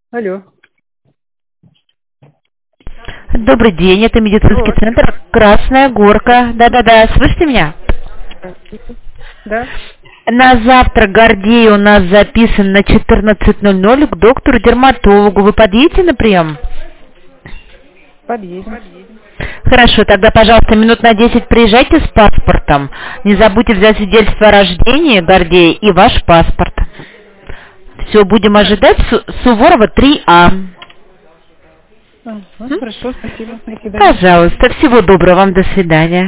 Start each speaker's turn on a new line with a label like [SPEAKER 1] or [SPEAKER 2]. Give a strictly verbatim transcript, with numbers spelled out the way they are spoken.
[SPEAKER 1] Алло.
[SPEAKER 2] Добрый день, это медицинский
[SPEAKER 1] Вот.
[SPEAKER 2] центр «Красная Горка». Да-да-да, слышите меня?
[SPEAKER 1] Да,
[SPEAKER 2] На завтра Гордей у нас записан на четырнадцать ноль ноль к доктору-дерматологу. Вы подъедете на прием?
[SPEAKER 1] подъедем.
[SPEAKER 2] Хорошо, тогда, пожалуйста, минут на десять приезжайте с паспортом. Не забудьте взять свидетельство о рождении Гордея и ваш паспорт. Все, будем ожидать. Су- Суворова три А.
[SPEAKER 1] Ага,
[SPEAKER 2] М?
[SPEAKER 1] хорошо, спасибо. До свидания.
[SPEAKER 2] Пожалуйста, всего доброго вам, до свидания.